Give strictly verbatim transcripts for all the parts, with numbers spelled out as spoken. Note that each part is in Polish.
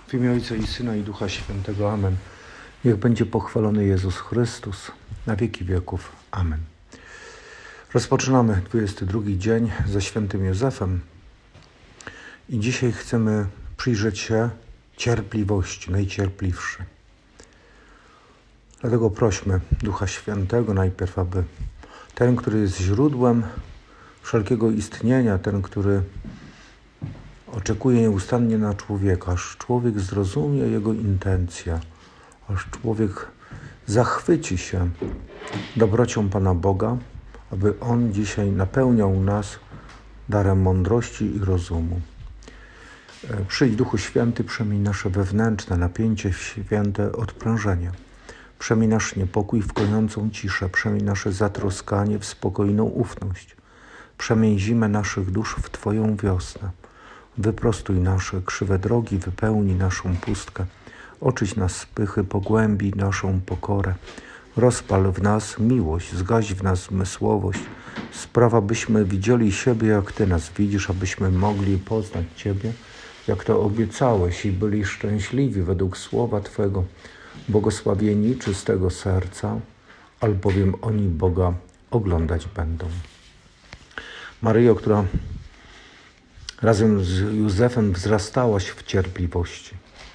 W imię Ojca i Syna i Ducha Świętego. Amen. Niech będzie pochwalony Jezus Chrystus na wieki wieków. Amen. Rozpoczynamy dwudziesty drugi dzień ze świętym Józefem i dzisiaj chcemy przyjrzeć się cierpliwości, najcierpliwszy. Dlatego prośmy Ducha Świętego najpierw, aby ten, który jest źródłem wszelkiego istnienia, ten, który oczekuje nieustannie na człowieka, aż człowiek zrozumie jego intencje, aż człowiek zachwyci się dobrocią Pana Boga, aby On dzisiaj napełniał nas darem mądrości i rozumu. Przyjdź, Duchu Święty, przemień nasze wewnętrzne napięcie w święte odprężenie. Przemień nasz niepokój w kojącą ciszę, przemień nasze zatroskanie w spokojną ufność. Przemień zimę naszych dusz w Twoją wiosnę. Wyprostuj nasze krzywe drogi, wypełnij naszą pustkę. Oczyść nas z pychy, pogłębij naszą pokorę. Rozpal w nas miłość, zgaś w nas zmysłowość. Spraw, abyśmy widzieli siebie, jak Ty nas widzisz, abyśmy mogli poznać Ciebie, jak to obiecałeś, i byli szczęśliwi według słowa Twego, błogosławieni czystego serca, albowiem oni Boga oglądać będą. Maryjo, która razem z Józefem wzrastałaś w cierpliwości,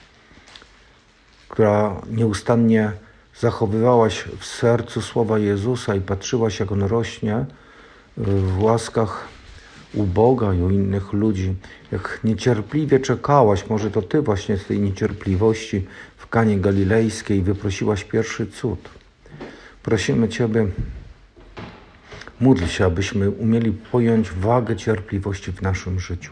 która nieustannie zachowywałaś w sercu słowa Jezusa i patrzyłaś, jak On rośnie w łaskach u Boga i u innych ludzi, jak niecierpliwie czekałaś, może to Ty właśnie z tej niecierpliwości w Kanie Galilejskiej wyprosiłaś pierwszy cud. Prosimy Ciebie, módl się, abyśmy umieli pojąć wagę cierpliwości w naszym życiu.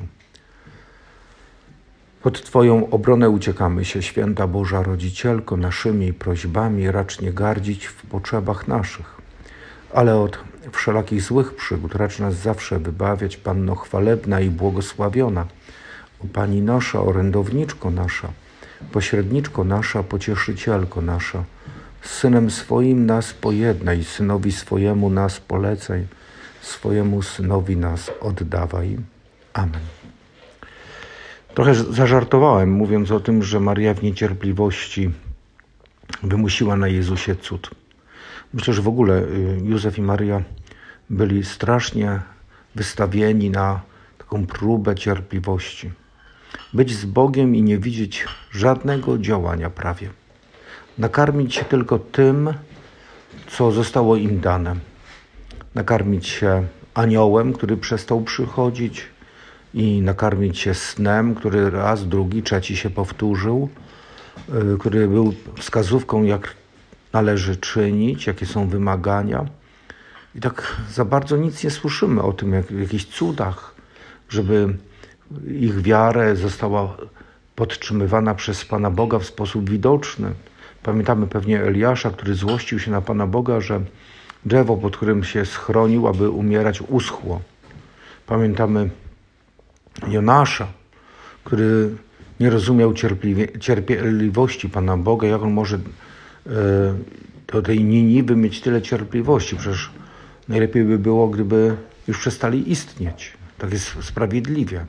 Pod Twoją obronę uciekamy się, Święta Boża Rodzicielko, naszymi prośbami racz nie gardzić w potrzebach naszych, ale od wszelakich złych przygód racz nas zawsze wybawiać, Panno chwalebna i błogosławiona, o Pani nasza, orędowniczko nasza, pośredniczko nasza, pocieszycielko nasza, z Synem swoim nas pojednaj, Synowi swojemu nas polecaj, swojemu Synowi nas oddawaj. Amen. Trochę zażartowałem, mówiąc o tym, że Maria w niecierpliwości wymusiła na Jezusie cud. Myślę, że w ogóle Józef i Maria byli strasznie wystawieni na taką próbę cierpliwości. Być z Bogiem i nie widzieć żadnego działania prawie. Nakarmić się tylko tym, co zostało im dane. Nakarmić się aniołem, który przestał przychodzić, i nakarmić się snem, który raz, drugi, trzeci się powtórzył, który był wskazówką, jak należy czynić, jakie są wymagania. I tak za bardzo nic nie słyszymy o tym, jak w jakichś cudach, żeby ich wiara została podtrzymywana przez Pana Boga w sposób widoczny. Pamiętamy pewnie Eliasza, który złościł się na Pana Boga, że drzewo, pod którym się schronił, aby umierać, uschło. Pamiętamy Jonasza, który nie rozumiał cierpliwości Pana Boga, jak on może do tej Niniwy mieć tyle cierpliwości. Przecież najlepiej by było, gdyby już przestali istnieć. Tak jest sprawiedliwie.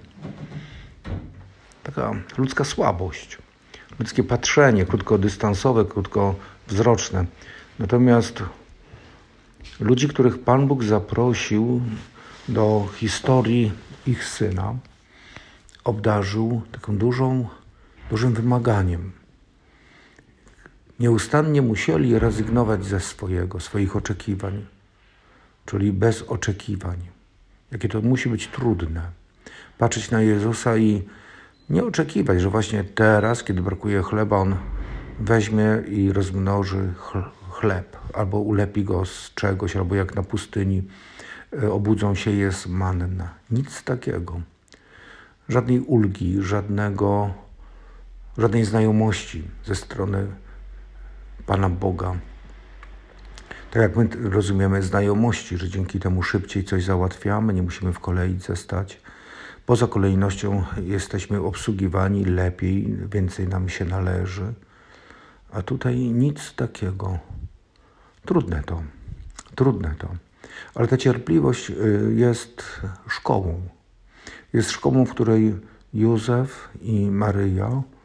Taka ludzka słabość, ludzkie patrzenie, krótkodystansowe, krótkowzroczne. Natomiast ludzi, których Pan Bóg zaprosił do historii ich Syna, obdarzył taką dużą, dużym wymaganiem. Nieustannie musieli rezygnować ze swojego, swoich oczekiwań, czyli bez oczekiwań. Jakie to musi być trudne. Patrzeć na Jezusa i nie oczekiwać, że właśnie teraz, kiedy brakuje chleba, On weźmie i rozmnoży chleb, albo ulepi go z czegoś, albo jak na pustyni obudzą się, jest manna. Nic takiego. Żadnej ulgi, żadnego, żadnej znajomości ze strony Pana Boga. Tak jak my rozumiemy znajomości, że dzięki temu szybciej coś załatwiamy, nie musimy w kolejce stać. Poza kolejnością jesteśmy obsługiwani lepiej, więcej nam się należy. A tutaj nic takiego. Trudne to. Trudne to. Ale ta cierpliwość jest szkołą. Jest szkołą, w której Józef i Maryja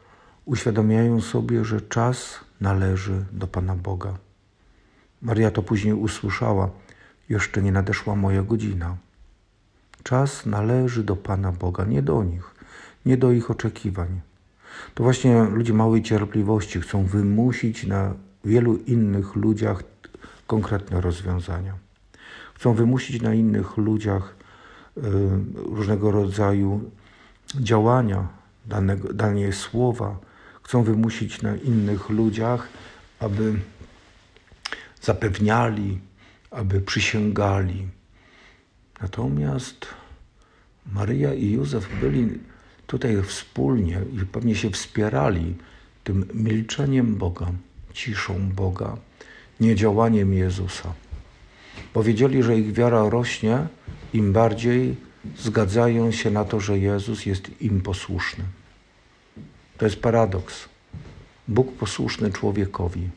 uświadamiają sobie, że czas należy do Pana Boga. Maria to później usłyszała: jeszcze nie nadeszła moja godzina. Czas należy do Pana Boga, nie do nich, nie do ich oczekiwań. To właśnie ludzie małej cierpliwości chcą wymusić na wielu innych ludziach konkretne rozwiązania. Chcą wymusić na innych ludziach y, różnego rodzaju działania, danego, danie słowa. Chcą wymusić na innych ludziach, aby zapewniali, aby przysięgali. Natomiast Maryja i Józef byli tutaj wspólnie i pewnie się wspierali tym milczeniem Boga, ciszą Boga, niedziałaniem Jezusa. Bo wiedzieli, że ich wiara rośnie, im bardziej zgadzają się na to, że Jezus jest im posłuszny. To jest paradoks. Bóg posłuszny człowiekowi.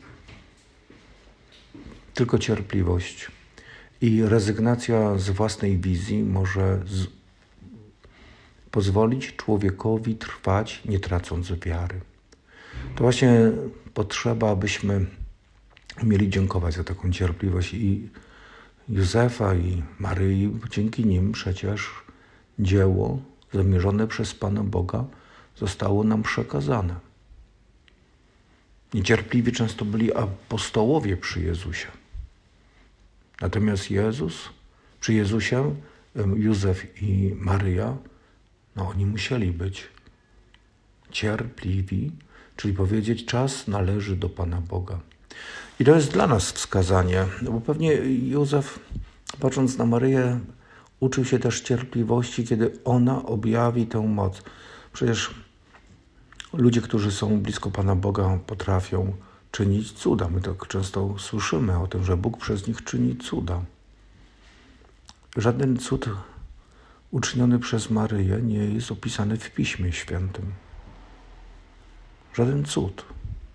Tylko cierpliwość i rezygnacja z własnej wizji może z... pozwolić człowiekowi trwać, nie tracąc wiary. To właśnie potrzeba, abyśmy umieli dziękować za taką cierpliwość i Józefa i Maryi, bo dzięki nim przecież dzieło zamierzone przez Pana Boga zostało nam przekazane. Niecierpliwi często byli apostołowie przy Jezusie. Natomiast Jezus, przy Jezusie, Józef i Maryja, no oni musieli być cierpliwi, czyli powiedzieć, czas należy do Pana Boga. I to jest dla nas wskazanie, bo pewnie Józef, patrząc na Maryję, uczył się też cierpliwości, kiedy ona objawi tę moc. Przecież ludzie, którzy są blisko Pana Boga, potrafią czynić cuda. My tak często słyszymy o tym, że Bóg przez nich czyni cuda. Żaden cud uczyniony przez Maryję nie jest opisany w Piśmie Świętym. Żaden cud.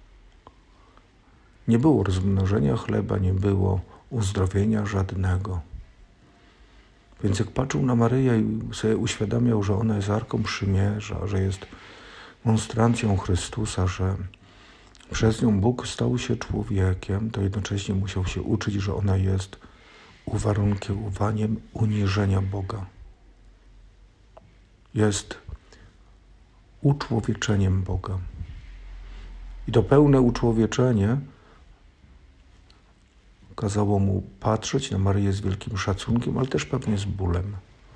Nie było rozmnożenia chleba, nie było uzdrowienia żadnego. Więc jak patrzył na Maryję i sobie uświadamiał, że ona jest Arką Przymierza, że jest monstrancją Chrystusa, że przez nią Bóg stał się człowiekiem, to jednocześnie musiał się uczyć, że ona jest uwarunkowaniem uniżenia Boga. Jest uczłowieczeniem Boga. I to pełne uczłowieczenie kazało mu patrzeć na Maryję z wielkim szacunkiem, ale też pewnie z bólem.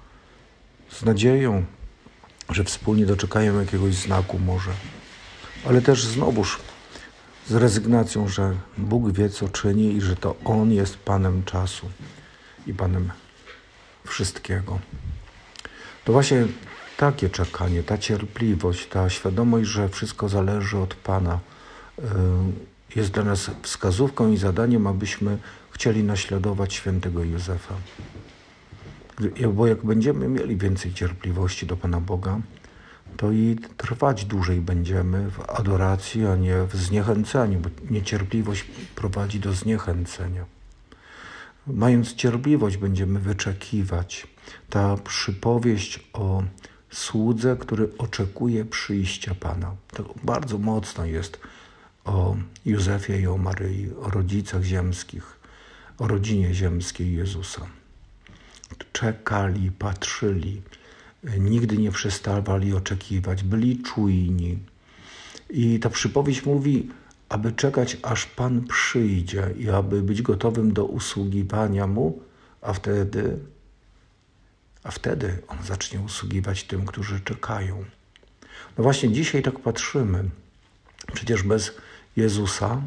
Z nadzieją, że wspólnie doczekają jakiegoś znaku może. Ale też znowuż z rezygnacją, że Bóg wie, co czyni i że to On jest Panem czasu i Panem wszystkiego. To właśnie takie czekanie, ta cierpliwość, ta świadomość, że wszystko zależy od Pana, jest dla nas wskazówką i zadaniem, abyśmy chcieli naśladować świętego Józefa. Bo jak będziemy mieli więcej cierpliwości do Pana Boga, to i trwać dłużej będziemy w adoracji, a nie w zniechęceniu, bo niecierpliwość prowadzi do zniechęcenia. Mając cierpliwość, będziemy wyczekiwać. Ta przypowieść o słudze, który oczekuje przyjścia Pana. To bardzo mocno jest o Józefie i o Maryi, o rodzicach ziemskich, o rodzinie ziemskiej Jezusa. Czekali, patrzyli, nigdy nie przestawali oczekiwać, byli czujni. I ta przypowieść mówi, aby czekać, aż Pan przyjdzie i aby być gotowym do usługiwania Mu, a wtedy, a wtedy On zacznie usługiwać tym, którzy czekają. No właśnie dzisiaj tak patrzymy. Przecież bez Jezusa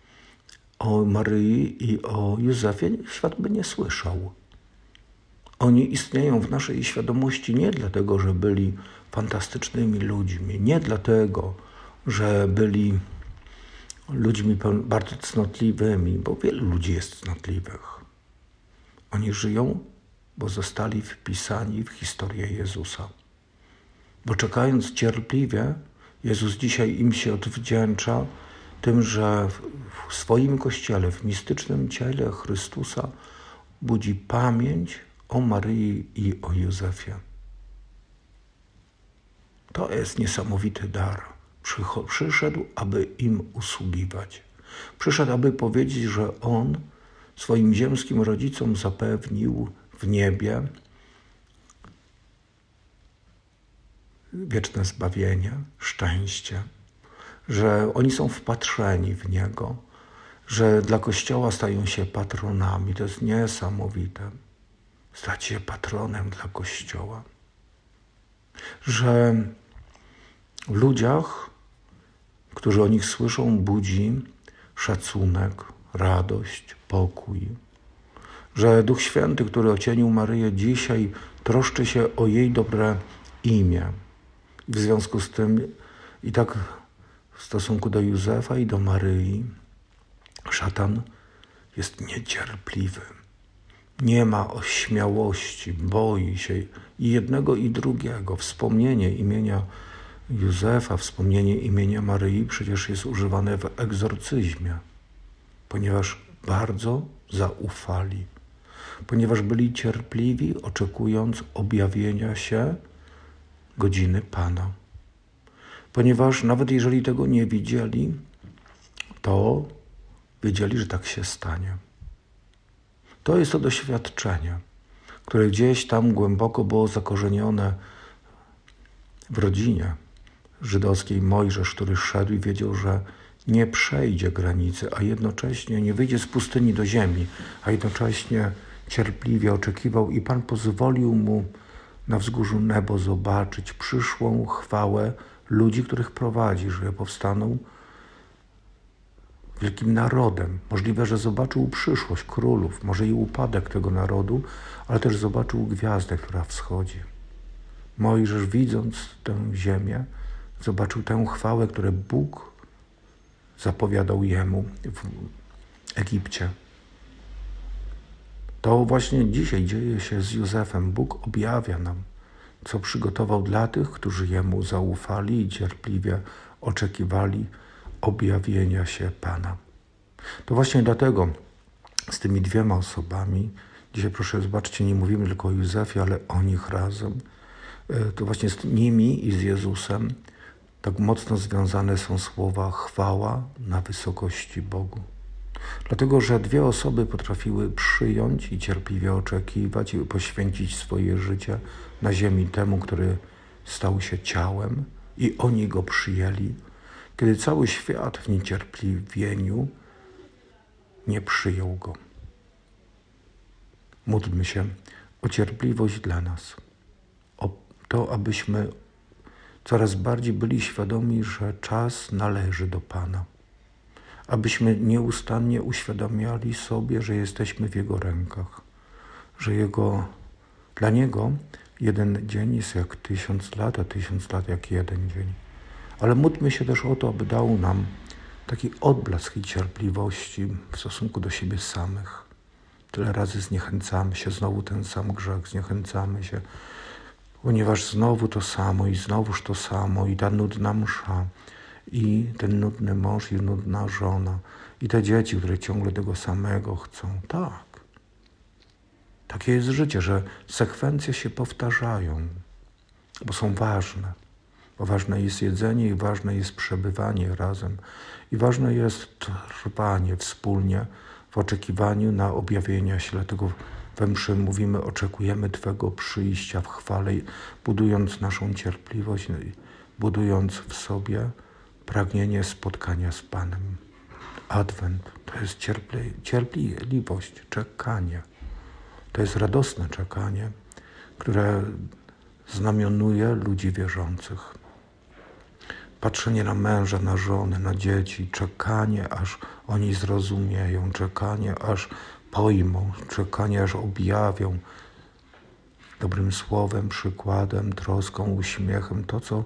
o Maryi i o Józefie świat by nie słyszał. Oni istnieją w naszej świadomości nie dlatego, że byli fantastycznymi ludźmi, nie dlatego, że byli ludźmi bardzo cnotliwymi, bo wielu ludzi jest cnotliwych. Oni żyją, bo zostali wpisani w historię Jezusa. Bo czekając cierpliwie, Jezus dzisiaj im się odwdzięcza tym, że w swoim Kościele, w mistycznym ciele Chrystusa budzi pamięć o Maryi i o Józefie. To jest niesamowity dar. Przyszedł, aby im usługiwać. Przyszedł, aby powiedzieć, że On swoim ziemskim rodzicom zapewnił w niebie wieczne zbawienie, szczęście, że oni są wpatrzeni w Niego, że dla Kościoła stają się patronami. To jest niesamowite. Stać się patronem dla Kościoła. Że w ludziach, którzy o nich słyszą, budzi szacunek, radość, pokój. Że Duch Święty, który ocienił Maryję, dzisiaj troszczy się o jej dobre imię. W związku z tym i tak w stosunku do Józefa i do Maryi szatan jest niecierpliwy. Nie ma ośmiałości, boi się i jednego i drugiego. Wspomnienie imienia Józefa, wspomnienie imienia Maryi przecież jest używane w egzorcyzmie, ponieważ bardzo zaufali, ponieważ byli cierpliwi, oczekując objawienia się godziny Pana. Ponieważ nawet jeżeli tego nie widzieli, to wiedzieli, że tak się stanie. To jest to doświadczenie, które gdzieś tam głęboko było zakorzenione w rodzinie żydowskiej. Mojżesz, który szedł i wiedział, że nie przejdzie granicy, a jednocześnie nie wyjdzie z pustyni do ziemi, a jednocześnie cierpliwie oczekiwał i Pan pozwolił mu na wzgórzu Nebo zobaczyć przyszłą chwałę ludzi, których prowadzi, że powstaną wielkim narodem. Możliwe, że zobaczył przyszłość królów, może i upadek tego narodu, ale też zobaczył gwiazdę, która wschodzi. Mojżesz, widząc tę ziemię, zobaczył tę chwałę, którą Bóg zapowiadał jemu w Egipcie. To właśnie dzisiaj dzieje się z Józefem. Bóg objawia nam, co przygotował dla tych, którzy Jemu zaufali i cierpliwie oczekiwali objawienia się Pana. To właśnie dlatego z tymi dwiema osobami, dzisiaj proszę zobaczcie, nie mówimy tylko o Józefie, ale o nich razem, to właśnie z nimi i z Jezusem tak mocno związane są słowa chwała na wysokości Bogu. Dlatego, że dwie osoby potrafiły przyjąć i cierpliwie oczekiwać i poświęcić swoje życie na ziemi temu, który stał się ciałem i oni go przyjęli, kiedy cały świat w niecierpliwieniu nie przyjął go. Módlmy się o cierpliwość dla nas, o to, abyśmy coraz bardziej byli świadomi, że czas należy do Pana. Abyśmy nieustannie uświadamiali sobie, że jesteśmy w Jego rękach, że Jego, dla Niego jeden dzień jest jak tysiąc lat, a tysiąc lat jak jeden dzień. Ale módlmy się też o to, aby dał nam taki odblask i cierpliwości w stosunku do siebie samych. Tyle razy zniechęcamy się, znowu ten sam grzech, zniechęcamy się, ponieważ znowu to samo i znowuż to samo i ta nudna msza, i ten nudny mąż, i nudna żona, i te dzieci, które ciągle tego samego chcą. Tak. Takie jest życie, że sekwencje się powtarzają, bo są ważne. Bo ważne jest jedzenie i ważne jest przebywanie razem. I ważne jest trwanie wspólnie w oczekiwaniu na objawienia się. Dlatego we mszy mówimy, oczekujemy Twego przyjścia w chwale, budując naszą cierpliwość, budując w sobie pragnienie spotkania z Panem. Adwent to jest cierpli, cierpliwość, czekanie. To jest radosne czekanie, które znamionuje ludzi wierzących. Patrzenie na męża, na żonę, na dzieci, czekanie, aż oni zrozumieją, czekanie, aż pojmą, czekanie, aż objawią dobrym słowem, przykładem, troską, uśmiechem to, co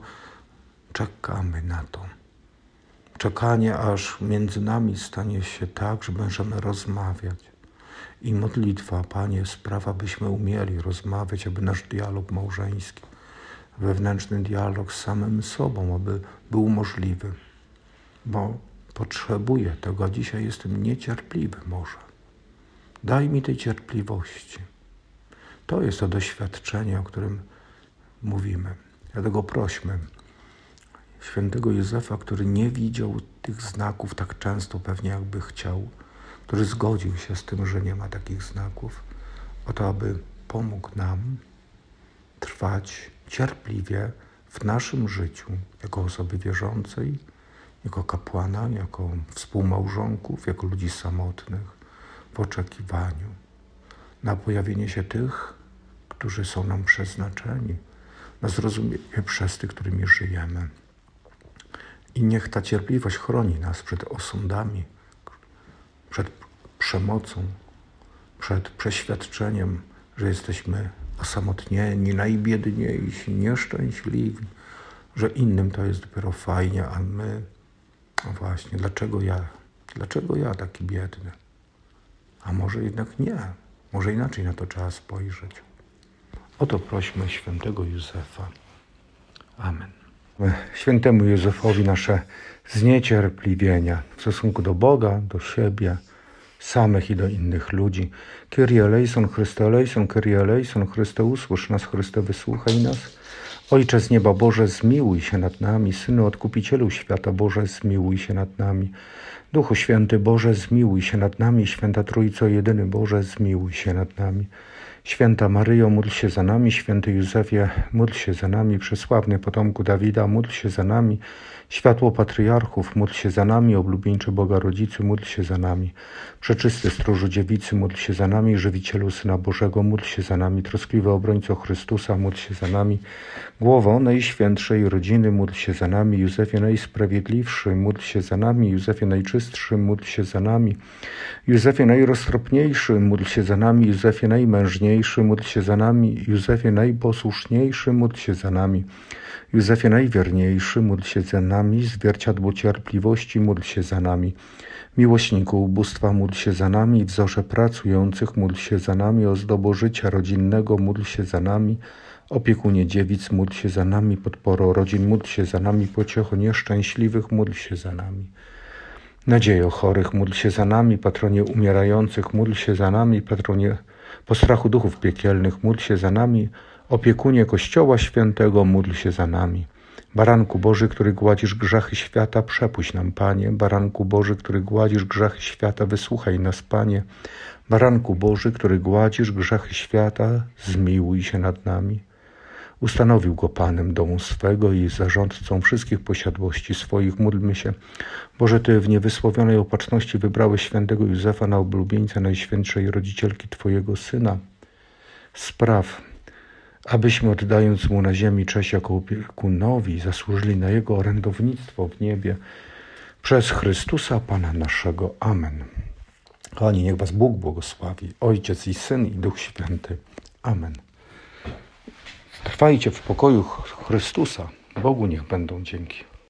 czekamy na to. Czekanie, aż między nami stanie się tak, że będziemy rozmawiać. I modlitwa, Panie, sprawa, byśmy umieli rozmawiać, aby nasz dialog małżeński, wewnętrzny dialog z samym sobą, aby był możliwy. Bo potrzebuję tego, a dzisiaj jestem niecierpliwy może. Daj mi tej cierpliwości. To jest to doświadczenie, o którym mówimy. Dlatego prośmy świętego Józefa, który nie widział tych znaków tak często pewnie jakby chciał, który zgodził się z tym, że nie ma takich znaków, o to, aby pomógł nam trwać cierpliwie w naszym życiu jako osoby wierzącej, jako kapłana, jako współmałżonków, jako ludzi samotnych w oczekiwaniu na pojawienie się tych, którzy są nam przeznaczeni, na zrozumienie przez tych, którymi żyjemy. I niech ta cierpliwość chroni nas przed osądami, przed przemocą, przed przeświadczeniem, że jesteśmy osamotnieni, najbiedniejsi, nieszczęśliwi, że innym to jest dopiero fajnie, a my, no właśnie, dlaczego ja, dlaczego ja taki biedny? A może jednak nie, może inaczej na to trzeba spojrzeć. O to prośmy świętego Józefa. Amen. Świętemu Józefowi nasze zniecierpliwienia w stosunku do Boga, do siebie, samych i do innych ludzi. Kyrie eleison, Chryste eleison, Kyrie eleison, Chryste usłysz nas, Chryste wysłuchaj nas. Ojcze z nieba Boże, zmiłuj się nad nami. Synu Odkupicielu świata Boże, zmiłuj się nad nami. Duchu Święty Boże, zmiłuj się nad nami. Święta Trójco Jedyny Boże, zmiłuj się nad nami. Święta Maryjo, módl się za nami. Święty Józefie, módl się za nami. Przesławny potomku Dawida, módl się za nami. Światło patriarchów, módl się za nami. Oblubieńczy Boga Rodzicy, módl się za nami. Przeczysty Stróżu Dziewicy, módl się za nami. Żywicielu Syna Bożego, módl się za nami. Troskliwy obrońco Chrystusa, módl się za nami. Głowo Najświętszej Rodziny, módl się za nami. Józefie Najsprawiedliwszy, módl się za nami. Józefie Najczystszy, módl się za nami. Józefie Najroztropniejszy, módl się za nami. Józefie Najmężniejszy, módl się za nami. Józefie Najposłuszniejszy, módl się za nami. Józefie Najwierniejszy, módl się za nami. Zwierciadło cierpliwości, módl się za nami. Miłośniku ubóstwa, módl się za nami. Wzorze pracujących, módl się za nami. Ozdobo życia rodzinnego, módl się za nami. Opiekunie dziewic, módl się za nami. Podporo rodzin, módl się za nami. Pociecho nieszczęśliwych, módl się za nami. Nadziejo chorych, módl się za nami. Patronie umierających, módl się za nami. Patronie postrachu duchów piekielnych, módl się za nami. Opiekunie Kościoła Świętego, módl się za nami. Baranku Boży, który gładzisz grzechy świata, przepuść nam, Panie. Baranku Boży, który gładzisz grzechy świata, wysłuchaj nas, Panie. Baranku Boży, który gładzisz grzechy świata, zmiłuj się nad nami. Ustanowił go Panem domu swego i zarządcą wszystkich posiadłości swoich. Módlmy się. Boże, Ty w niewysłowionej opatrzności wybrałeś świętego Józefa na oblubieńca Najświętszej Rodzicielki Twojego Syna. Spraw, abyśmy oddając Mu na ziemi cześć jako opiekunowi, zasłużyli na Jego orędownictwo w niebie. Przez Chrystusa Pana naszego. Amen. Kochani, niech Was Bóg błogosławi, Ojciec i Syn i Duch Święty. Amen. Trwajcie w pokoju Chrystusa. Bogu niech będą dzięki.